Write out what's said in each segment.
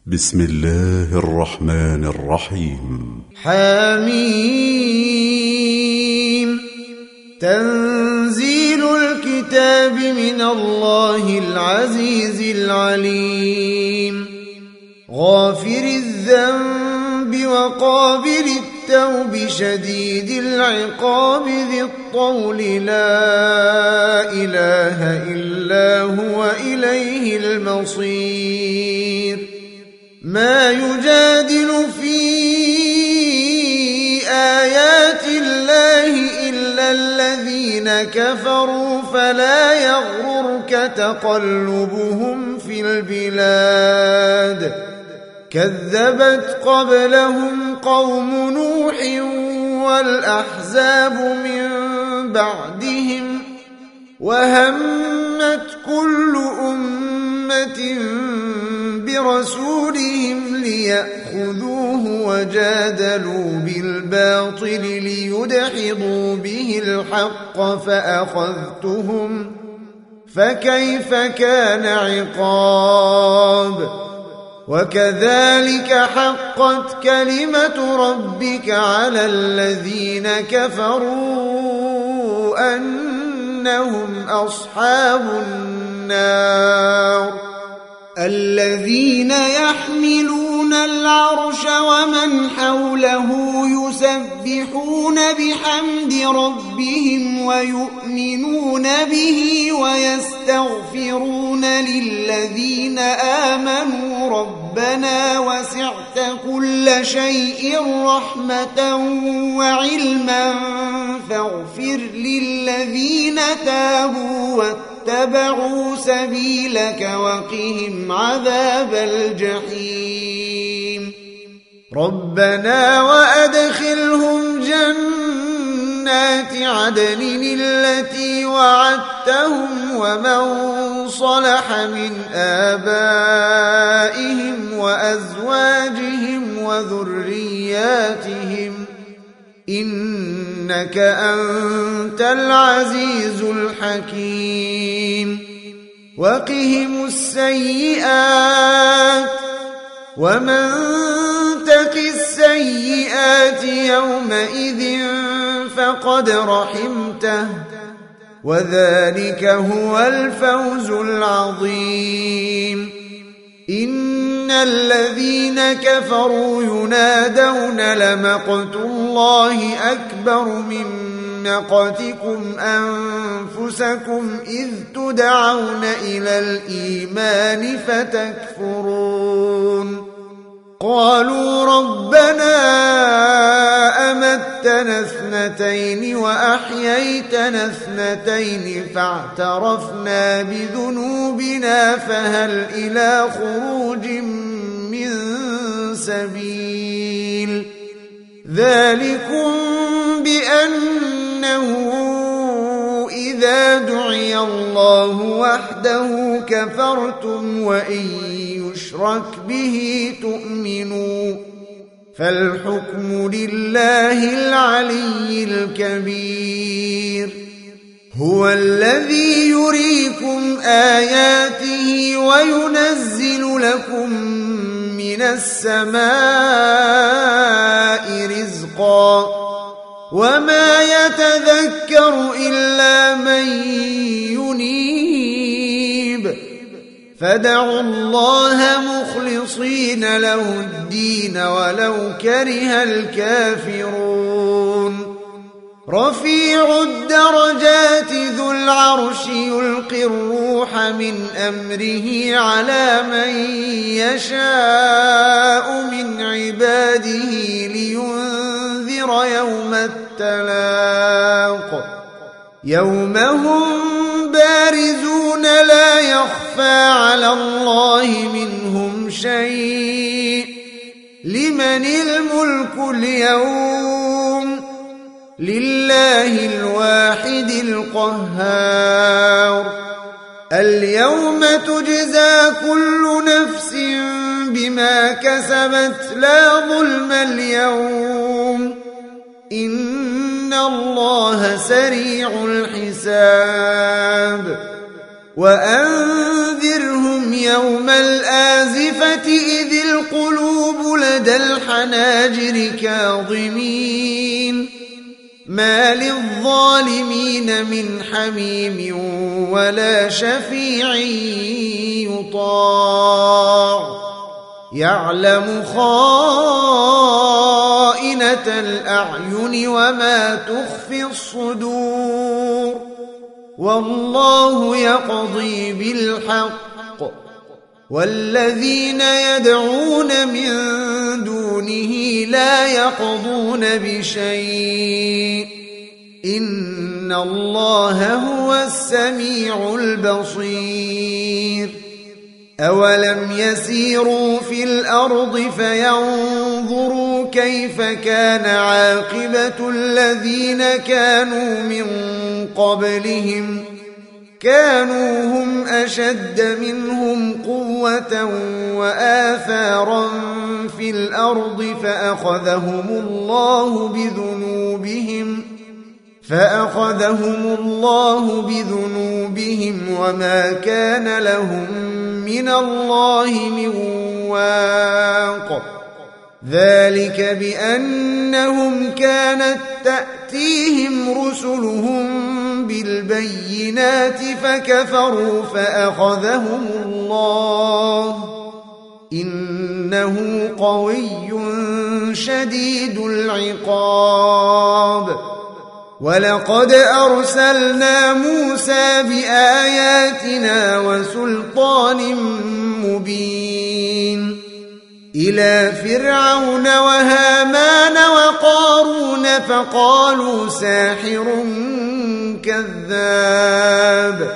بسم الله الرحمن الرحيم. حميم. تنزيل الكتاب من الله العزيز العليم. غافر الذنب وقابل التوب شديد العقاب ذي الطول لا إله إلا هو إليه المصير. ما يجادل في آيات الله إلا الذين كفروا فلا يغررك تقلبهم في البلاد. كذبت قبلهم قوم نوح والأحزاب من بعدهم وهمت كل أمة برسولهم ليأخذوه وجادلوا بالباطل ليدحضوا به الحق فأخذتهم فكيف كان عقاب. وكذلك حقت كلمة ربك على الذين كفروا أنهم أصحاب النار. الذين يحملون العرش ومن حوله يسبحون بحمد ربهم ويؤمنون به ويستغفرون للذين آمنوا ربنا وسعت كل شيء رحمة وعلما فاغفر للذين تابوا واتبعوا سبيلك وقهم عذاب الجحيم. ربنا وأدخلهم جنات عدن التي وعدتهم ومن صلح من آبائهم وأزواجهم وذرياتهم إنك أنت العزيز الحكيم. وقهم السيئات ومن تق السيئات يومئذ فقد رحمته وذلك هو الفوز العظيم. إن الذين كفروا ينادون لمقت الله أكبر من مقتكم أنفسكم إذ تدعون إلى الإيمان فتكفرون. قالوا ربنا أمتنا اثنتين وأحييتنا اثنتين فاعترفنا بذنوبنا فهل إلى خروج من سبيل. ذلكم بأنه إذا دعي الله وحده كفرتم وإن يشرك به تؤمنوا فالحكم لله العلي الكبير. هو الذي يريكم آياته وينزل لكم من السماء رزقا وما يتذكر إلا من ينيب. فادعوا الله مخلصين له الدين ولو كره الكافرون. رفيع الدرجات ذو العرش يلقي الروح من أمره على من يشاء من عباده لينذر يوم التلاق. يوم هم بارزون لا يخفى على الله منهم شيء. لمن الملك اليوم؟ لله الواحد القهار. اليوم تجزى كل نفس بما كسبت لا ظلم اليوم إن الله سريع الحساب. وأنذرهم يوم الآزفة إذ القلوب لدى الحناجر كاظمين ما للظالمين من حميم ولا شفيع يطاع يعلم خائنة الأعين وما تخفي الصدور والله يقضي بالحق والذين يدعون من دونه لا يقضون بشيء إن الله هو السميع البصير أولم يسيروا في الأرض فينظروا كيف كان عاقبة الذين كانوا من قبلهم كانوا هم أشد منهم قوة وآثارا في الأرض فأخذهم الله بذنوبهم وما كان لهم من الله من واق ذلك بأنهم كانت تأتيهم رسلهم بالبينات فكفروا فأخذهم الله إنه قوي شديد العقاب ولقد أرسلنا موسى بآياتنا وسلطان مبين إلى فرعون وهامان وقارون فقالوا ساحر كذاب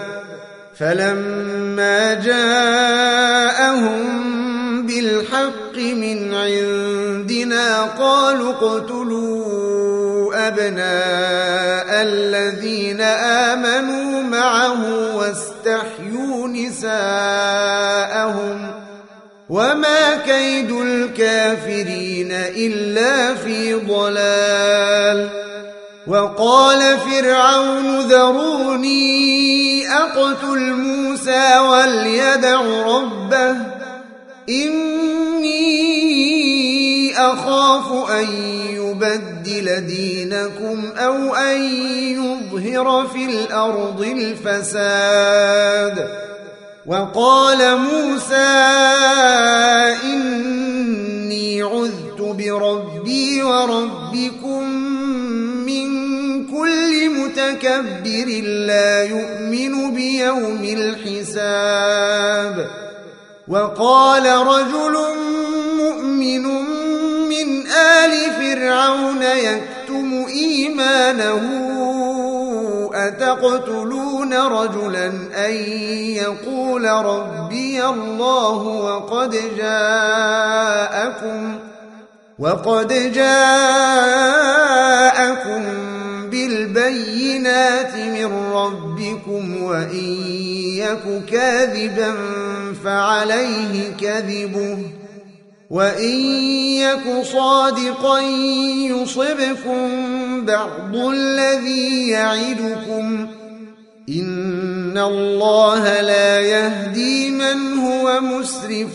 فلما جاءهم بالحق من عندنا قالوا اقتلوا أبناء الذين آمنوا معه واستحيوا نساءهم وما كيد الكافرين إلا في ضلال وقال فرعون ذروني أقتل موسى وليدع ربه إني أخاف أن يبدل دينكم أو أن يظهر في الأرض الفساد وقال موسى إني عذت بربي وربكم من كل متكبر لا يؤمن بيوم الحساب وقال رجل مؤمن من آل فرعون يكتم إيمانه أتقتلون رجلا أن يقول ربي الله وقد جاءكم بالبينات من ربكم وإن يك كاذبا فعليه كذبه وإن يك صادقا يصبكم بعض الذي يعدكم إن الله لا يهدي من هو مسرف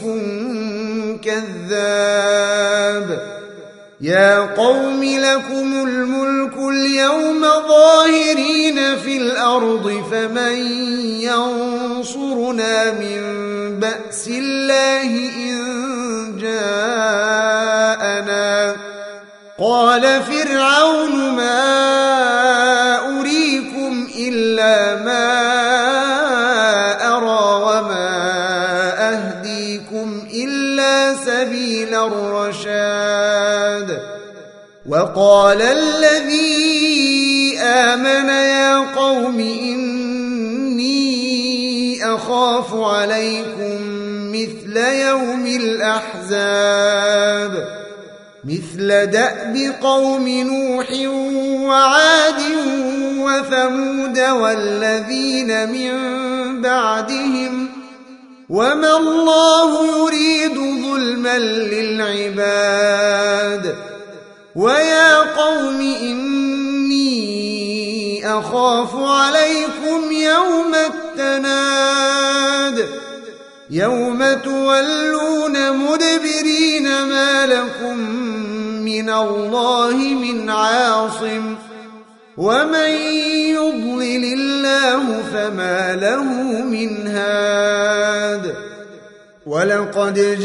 كذاب يا قوم لكم الملك اليوم ظاهرين في الأرض فمن ينصرنا من بأس الله إن جاءنا قال فرعون ما أريكم إلا ما أرى وما أهديكم إلا سبيل الرشاد وقال الذي آمن يا قوم إني أخاف عليكم مثل يوم الأحزاب مثل دأب قوم نوح وعاد وثمود والذين من بعدهم وما الله يريد ظلما للعباد ويا قوم إني أخاف عليكم يوم التناد يوم تولون مدبرين ما لكم من الله من عاصم ومن يضلل الله فما له من هاد ولقد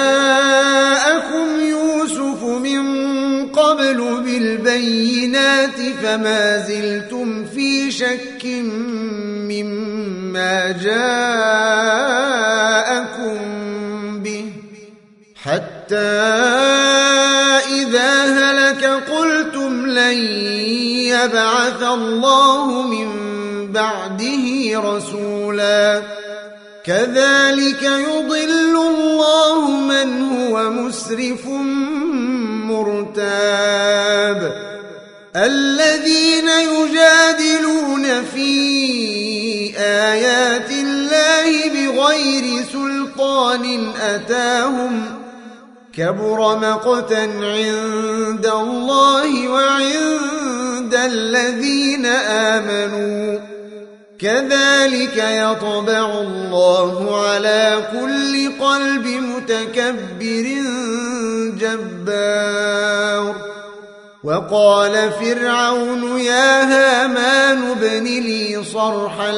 جاءكم يوسف من قبل بالبينات فما زلتم في شك مما جاءكم به حتى إذا هلك قلتم لن يبعث الله من بعده رسولا كذلك يضل الله من هو مسرف مرتاب الذين يجادلون في آيات الله بغير سلطان أتاهم كبر مقتا عند الله وعند الذين آمنوا كذلك يطبع الله على كل قلب متكبر جبار وقال فرعون يا هامان ابن لي صرحا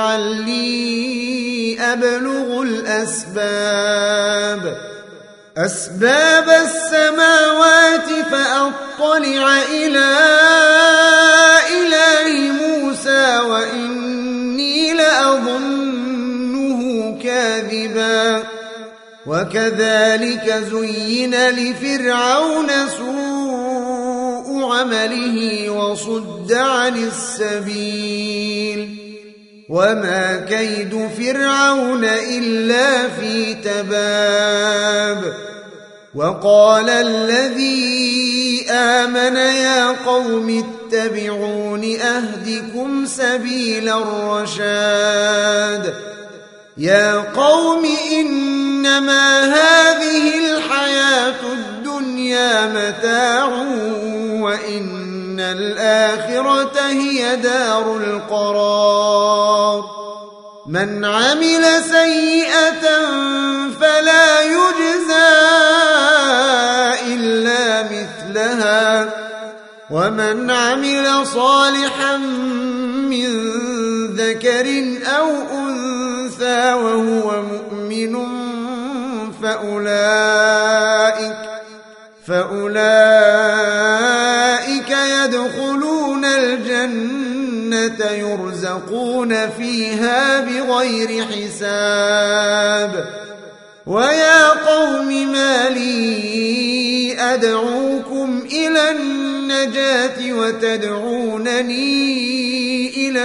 لعلي أبلغ أسباب السماوات فأطلع إلى إله موسى وإني لأظنه كاذبا وكذلك زين لفرعون سوء عمله وصد عن السبيل وما كيد فرعون إلا في تباب وقال الذي آمن يا قوم اتبعون أهدكم سبيل الرشاد يا قوم إنما هذه الحياة الدنيا متاع وإن الآخرة هي دار القرار من عمل سيئة فلا يجزى إلا مثلها ومن عمل صالحا من ذكر أو أنثى وهو مؤمن فأولئك يدخلون الجنة يرزقون فيها بغير حساب ويا قوم ما لي أدعوكم إلى النجاة وتدعونني إلى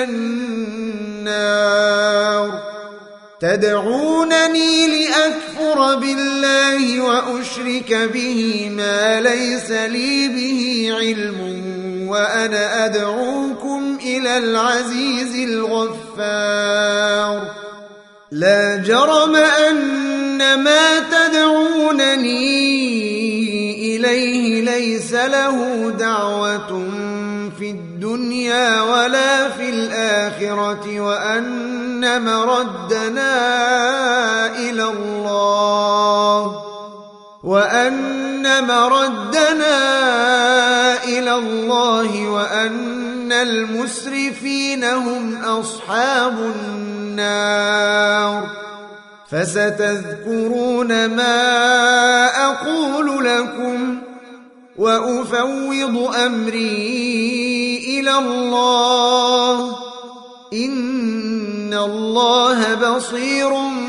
النار تدعونني لأكفر بالله وأشرك به ما ليس لي به علم وأنا أدعوكم إلى العزيز الغفار لا جرم أن ما تدعونني إليه ليس له دعوة في الدنيا ولا في الآخرة وأن مردنا إلى الله وأن المسرفين هم أصحاب النار فستذكرون ما أقول لكم وأفوض أمري إلى الله إن الله بصير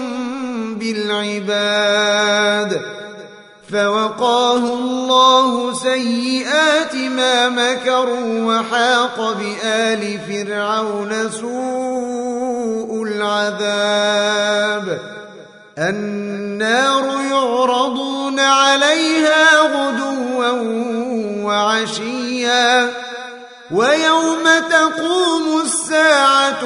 بالعباد فوقاه الله سيئات ما مكروا وحاق بآل فرعون سوء العذاب النار يعرضون عليها غدوا وعشيا ويوم تقوم الساعة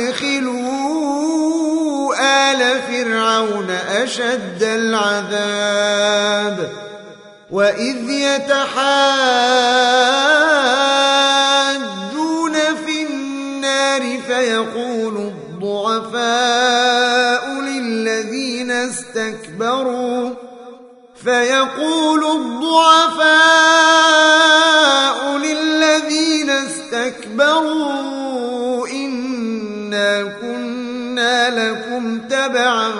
أدخلوا آل فرعون أشد العذاب وإذ يتحاجون في النار فيقول الضعفاء للذين فيقول الضعفاء للذين استكبروا إنا كنا لكم تبعا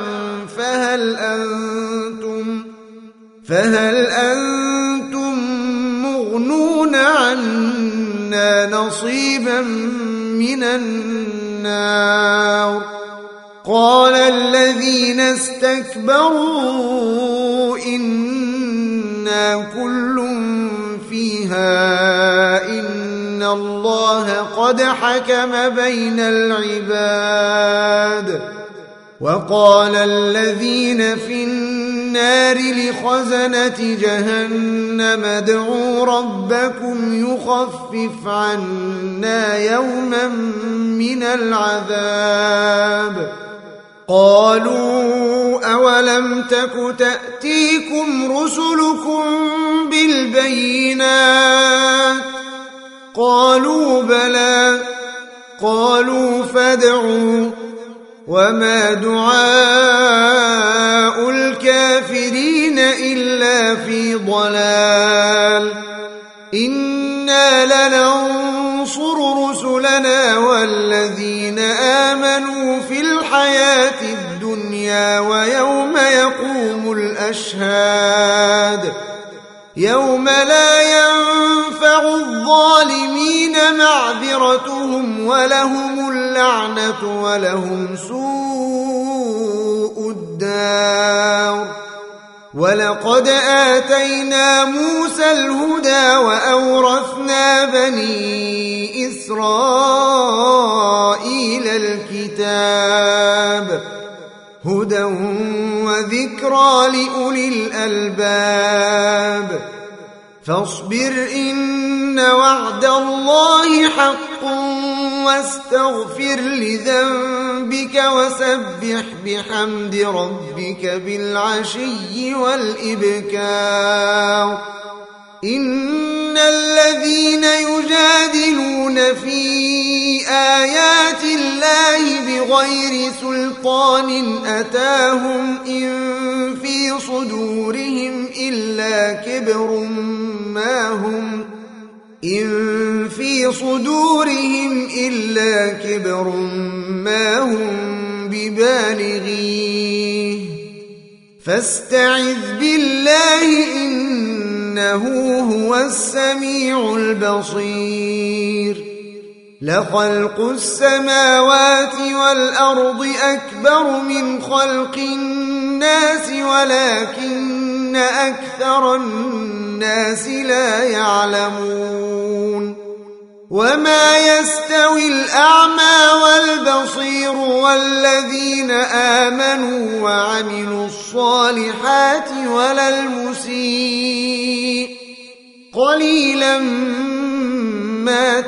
فهل أنتم مغنون عنا نصيبا من النار قال الذين استكبروا إنا كل فيها إن الله قد حكم بين العباد وقال الذين في النار لخزنة جهنم ادعوا ربكم يخفف عنا يوما من العذاب قالوا أولم تك تأتيكم رسلكم بالبينات قالوا بلى قالوا فادعوا وما دعاء الكافرين إلا في ضلال إنا لننصر رسلنا والذين آمنوا في الحياة الدنيا ويوم يقوم الأشهاد يوم لا ينفع الظالمين معذرتهم ولهم اللعنة ولهم سوء الدار ولقد آتينا موسى الهدى وأورثنا بني إسرائيل الكتاب هدى وذكرى لأولي الألباب فاصبر إن وعد الله حق واستغفر لذنبك وسبح بحمد ربك بالعشي والإبكار إن الذين يجادلون في آيات الله بغير سلطان أتاهم إن في صدورهم إلا كبر ما هم ببالغيه فاستعذ بالله إنه هو السميع البصير لخلق السماوات والأرض أكبر من خلق الناس ولكن أكثر الناس لا يعلمون وما يستوي الأعمى والبصير والذين آمنوا وعملوا الصالحات ولا المسيء قليلا ما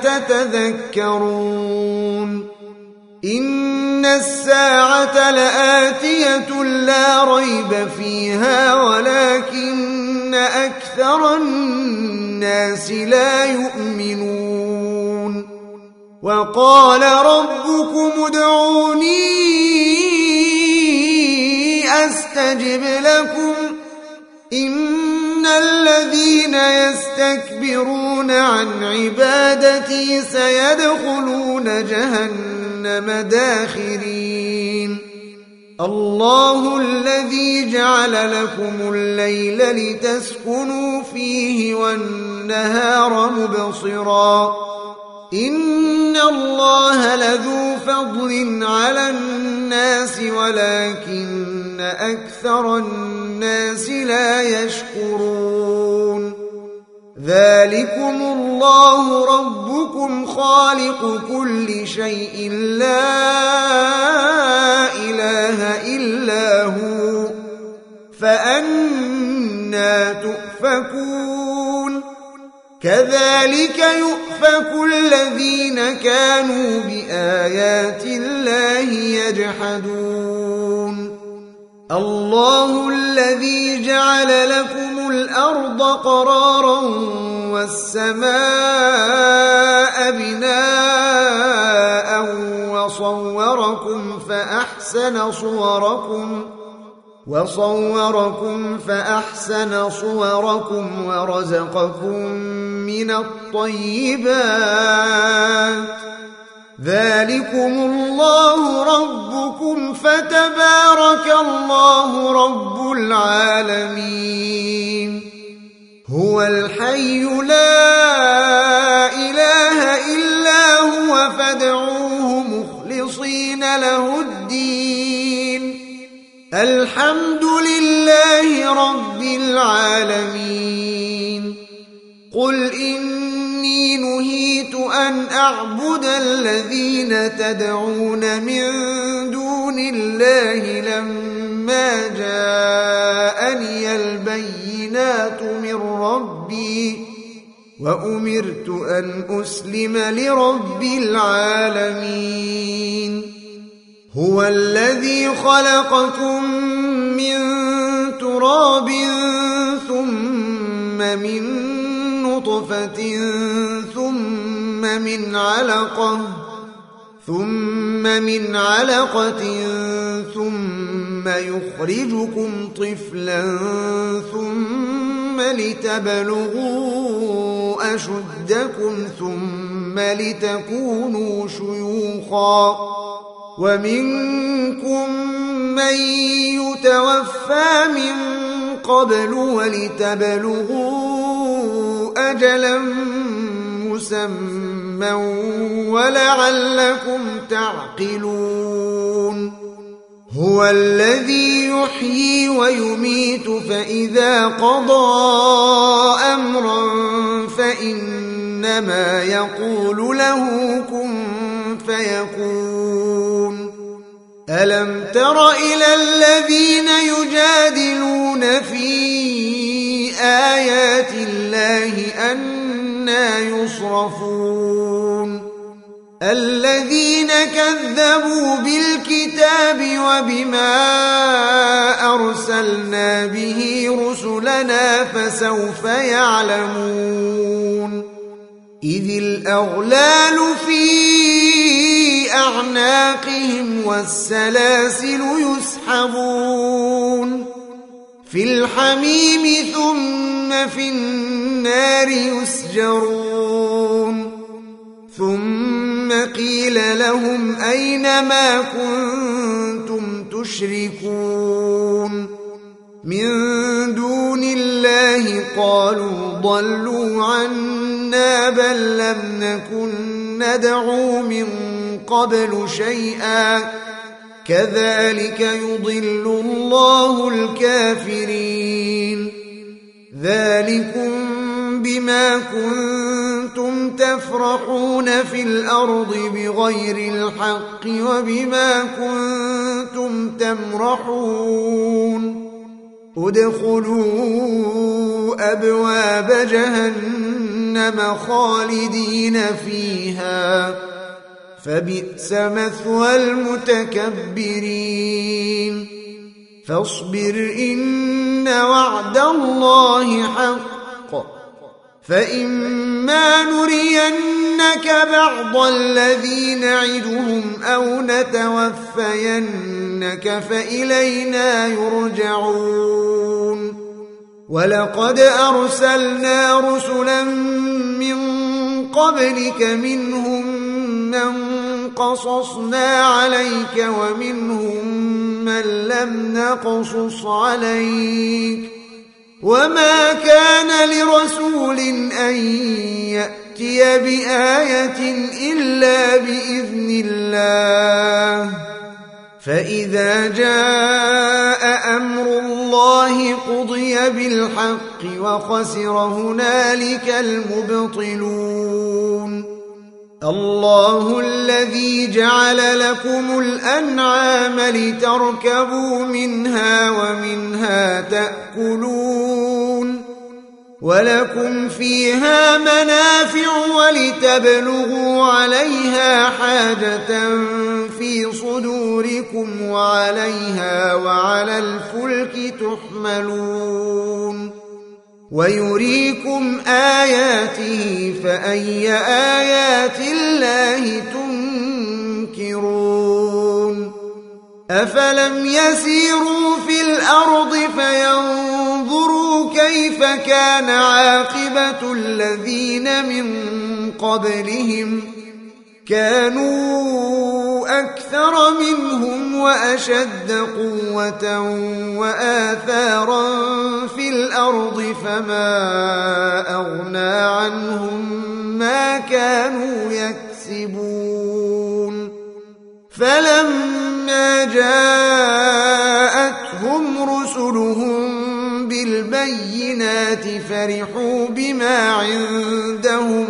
تتذكرون إن الساعة لآتية لا ريب فيها ولكن أكثر الناس لا يؤمنون وقال ربكم ادعوني أستجب لكم إن الذين يستكبرون عن عبادتي سيدخلون جهنم داخرين الله الذي جعل لكم الليل لتسكنوا فيه والنهار مبصرا إن الله لذو فضل على الناس ولكن أكثر الناس لا يشكرون ذلكم الله ربكم خالق كل شيء لا إله إلا هو فأنى تؤفكون كذلك يؤفك الذين كانوا بآيات الله يجحدون الله الذي جعل لكم الأرض قرارا والسماء وصوركم فأحسن صوركم ورزقكم من الطيبات ذلكم الله ربكم فتبارك الله رب العالمين هو الحي لا إله إلا هو فادعوه مخلصين له الدين الحمد لله رب العالمين قل إني نهيت أن أعبد الذين تدعون من دون الله لما جاءني البينات من ربي وأمرت أن أسلم لرب العالمين هو الذي خلقكم من تراب ثم من نطفة ثم من علقة ثم يخرجكم طفلا ثم لتبلغوا أشدكم ثم لتكونوا شيوخا ومنكم من يتوفى من قبل ولتبلغوا أجلا مسمى ولعلكم تعقلون هو الذي يحيي ويميت فإذا قضى أمرا فإنما يقول له كن فيكون ألم تر إلى الذين يجادلون في آيات الله أنى يصرفون الذين كذبوا بالكتاب وبما أرسلنا به رسلنا فسوف يعلمون إذ الأغلال في أعناقهم والسلاسل يسحبون في الحميم ثم في النار يسجرون ثم قيل لهم أين ما كنتم تشركون من دون الله قالوا ضلوا عنا بل لم نكن ندعو من قبل شيئا كذلك يضل الله الكافرين ذلكم بما كنتم تفرحون في الأرض بغير الحق وبما كنتم تمرحون ادخلوا أبواب جهنم خالدين فيها فبئس مثوى المتكبرين فاصبر إن وعد الله حق فإما نرينك بعض الذي نعدهم أو نتوفينك فإلينا يرجعون ولقد أرسلنا رسلا من قبلك منهم من قصصنا عليك ومنهم من لم نقصص عليك وما كان لرسول أن يأتي بآية إلا بإذن الله فإذا جاء أمر الله قضي بالحق وخسر هنالك المبطلون الله الذي جعل لكم الأنعام لتركبوا منها ومنها تأكلون ولكم فيها منافع ولتبلغوا عليها حاجة في صدوركم وعليها وعلى الفلك تحملون ويريكم آياته فأي آيات الله تنكرون أفلم يسيروا في الأرض الأرض فينظروا كيف كان عاقبة الذين من قبلهم كانوا أكثر منهم وأشد قوة وآثارا في الأرض فما أغنى عنهم ما كانوا يكسبون فلما جاءتهم رسلهم بالبينات فرحوا بما عندهم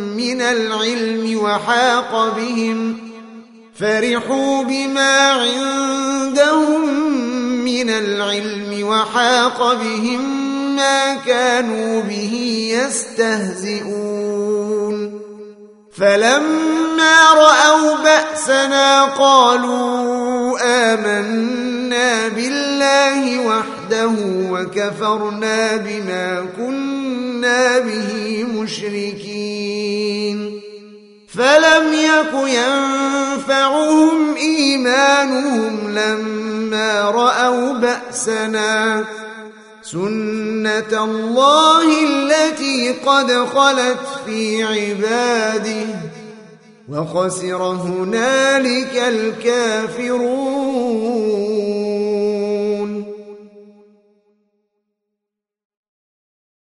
من العلم وحاق بهم ما كانوا به يستهزئون فلما رأوا بأسنا قالوا آمنا بالله وحده وكفرنا بما كنا به مشركين فلم يك ينفعهم إيمانهم لما رأوا بأسنا سنة الله التي قد خلت في عباده وخسر هنالك الكافرون